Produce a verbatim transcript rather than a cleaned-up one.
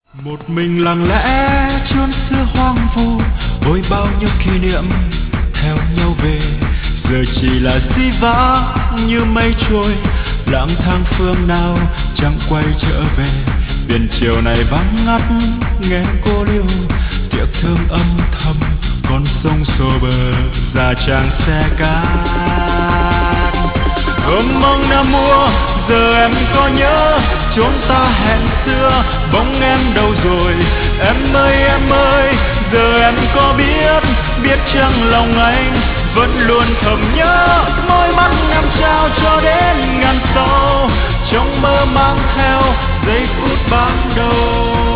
Một mình lặng lẽ chốn xưa hoang vu, ôi bao nhiêu kỷ niệm theo nhau về. Giờ chỉ là dĩ vãng như mây trôi, lang thang phương nào chẳng quay trở về. Biển chiều này vắng ngắt nghe cô liêu, tiếc thương âm thầm con sông xô bờ già trang xe cát. Ôm mong năm mua giờ em có nhớ chốn ta hẹn xưa, bóng em đâu rồi em ơi em ơi. Giờ em có biết biết chăng lòng anh vẫn luôn thầm nhớ môi mắt em trao cho đến ngàn sau, trong mơ mang theo giây phút ban đầu.